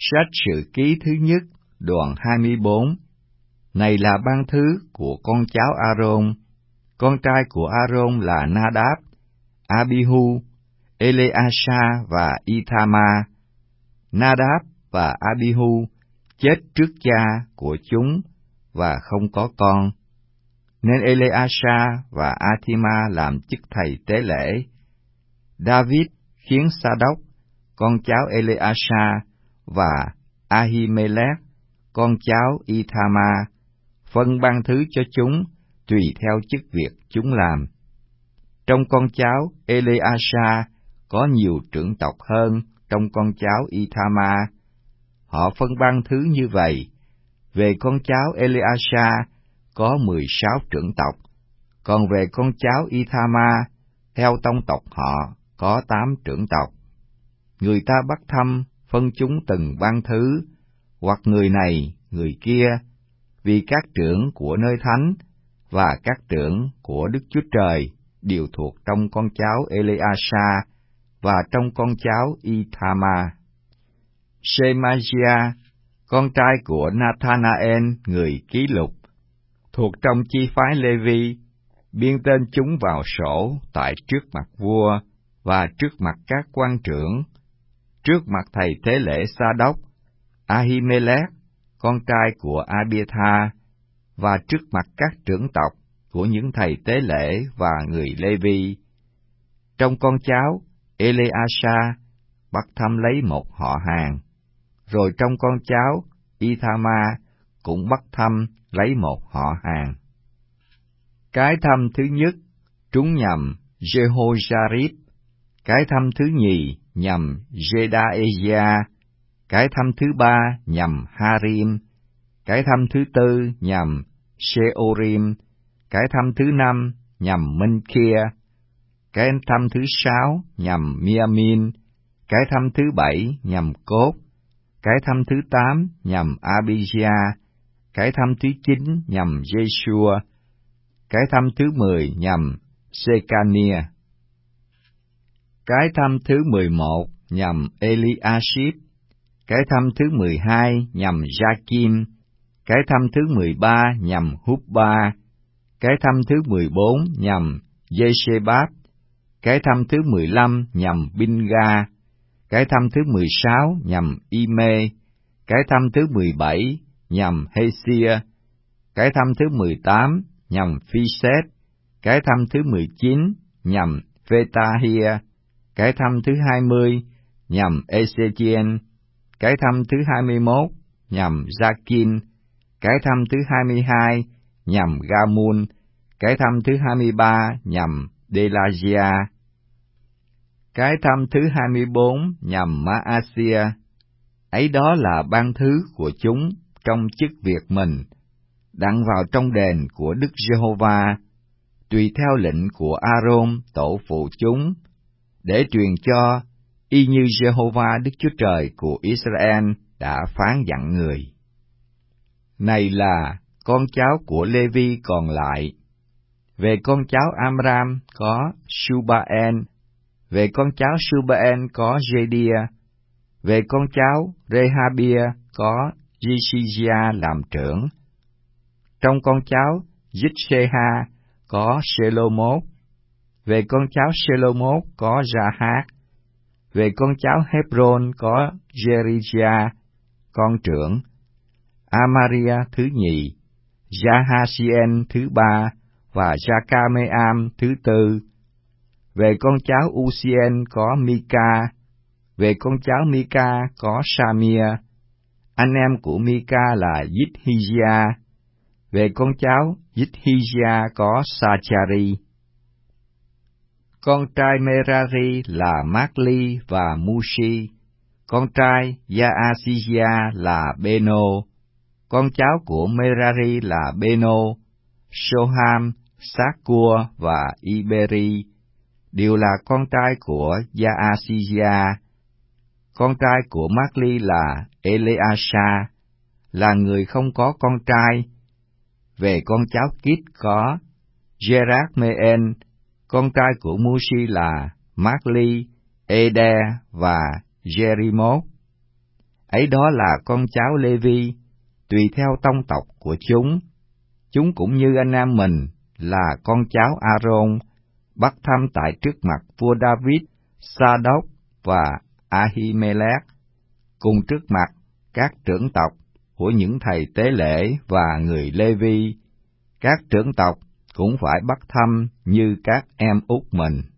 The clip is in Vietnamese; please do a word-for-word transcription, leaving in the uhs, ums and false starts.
Sách Sử Ký thứ nhất, đoạn hai mươi bốn. Này là ban thứ của con cháu A-rôn. Con trai của A-rôn là Na-đáp, A-bi-hu, Ê-lê-a-sa và Y-tha-ma. Na-đáp và A-bi-hu chết trước cha của chúng và không có con, nên Ê-lê-a-sa và A-thi-ma làm chức thầy tế lễ. David khiến Sa-đốc, con cháu Ê-lê-a-sa, và A-hi-mê-lét, con cháu Y-tha-ma, phân ban thứ cho chúng tùy theo chức việc chúng làm. Trong con cháu Ê-lê-a-sa có nhiều trưởng tộc hơn trong con cháu Y-tha-ma. Họ phân ban thứ như vậy: về con cháu Ê-lê-a-sa có mười sáu trưởng tộc, còn về con cháu Y-tha-ma, theo tông tộc họ, có tám trưởng tộc. Người ta bắt thăm phân chúng từng ban thứ, hoặc người này, người kia, vì các trưởng của nơi thánh và các trưởng của Đức Chúa Trời đều thuộc trong con cháu Ê-lê-a-sa và trong con cháu Y-tha-ma. Sê-ma-gi-a, con trai của Na-tha-na-en người ký lục, thuộc trong chi phái Lê-vi, biên tên chúng vào sổ tại trước mặt vua và trước mặt các quan trưởng, trước mặt thầy tế lễ Sa-đốc, A-hi-mê-lét, con trai của A-bia-tha, và trước mặt các trưởng tộc của những thầy tế lễ và người Lê-vi. Trong con cháu Ê-lê-a-sa bắt thăm lấy một họ hàng, rồi trong con cháu Y-tha-ma cũng bắt thăm lấy một họ hàng. Cái thăm thứ nhất trúng nhằm Jehô-gia-rít, cái thăm thứ nhì nhằm Giê-đa-ê-gia, cái thăm thứ ba nhằm Ha-rim, cái thăm thứ tư nhằm Sê-ô-rim, cái thăm thứ năm nhằm Minh-kia, cái thăm thứ sáu nhằm Mi-a-min, cái thăm thứ bảy nhằm Cốt, cái thăm thứ tám nhằm A-bi-gia, cái thăm thứ chín nhằm Giê-xua, cái thăm thứ mười nhằm Sê-ca-nia, cái thăm thứ mười một nhằm Ê-li-a-shíp, cái thăm thứ mười hai nhằm Gia-kim, cái thăm thứ mười ba nhằm Húp-ba, cái thăm thứ mười bốn nhằm Giê-xê-bát, cái thăm thứ mười lăm nhằm Binh-ga, cái thăm thứ mười sáu nhằm Y-mê, cái thăm thứ mười bảy nhằm Hê-xia, cái thăm thứ mười tám nhằm Phi-xét, cái thăm thứ mười chín nhằm Phê-ta-hia, cái thăm thứ hai mươi nhằm Ê-xê-chi-en, cái thăm thứ hai mươi mốt nhằm Gia-kin, cái thăm thứ hai mươi hai nhằm Ga-mun, cái thăm thứ hai mươi ba nhằm Đê-la-gi-a, cái thăm thứ hai mươi bốn nhằm Ma-a-xia. Ấy đó là ban thứ của chúng trong chức việc mình, đặng vào trong đền của Đức Giê-hô-va, tùy theo lệnh của A-rôn tổ phụ chúng, để truyền cho, y như Giê-hô-va Đức Chúa Trời của Israel đã phán dặn người. Này là con cháu của Lê-vi còn lại: về con cháu Am-ram có Su-ba-en, về con cháu Su-ba-en có Giê-đia, về con cháu Rê-ha-bia có Gi-si-gia làm trưởng. Trong con cháu Dít-xê-ha có Sê-lô-mốt, về con cháu Sê-lô-mốt có Gia-hát, về con cháu Hép-rôn có Giê-ri-gia, con trưởng, A-ma-ria thứ nhì, Gia-ha-si-en thứ ba và Gia-ca-mê-am thứ tư. Về con cháu U-si-en có Mi-ca, về con cháu Mi-ca có Sa-mia, anh em của Mi-ca là Dít-hi-gia, về con cháu Dít-hi-gia có Sa-cha-ri. Con trai Mê-ra-ri là Mát-li và Mu-si, con trai Gia-a-si-gia là Bê-nô, con cháu của Mê-ra-ri là Bê-nô, Sô-ham, Sát-cua và Y-bê-ri, đều là con trai của Gia-a-si-gia. Con trai của Mát-li là Ê-lê-a-sa, là người không có con trai. Về con cháu Kít có Giê-rác-mê-en, con trai của Mu-si là Mát-li, Ê-đe và Giê-ri-mốt. ấy đó là con cháu Lê-vi, tùy theo tông tộc của chúng. Chúng cũng như anh em mình là con cháu A-rôn, bắt thăm tại trước mặt vua David, Sa-đốc và A-hi-mê-lét, cùng trước mặt các trưởng tộc của những thầy tế lễ và người Lê-vi. Các trưởng tộc cũng phải bắt thăm như các em út mình.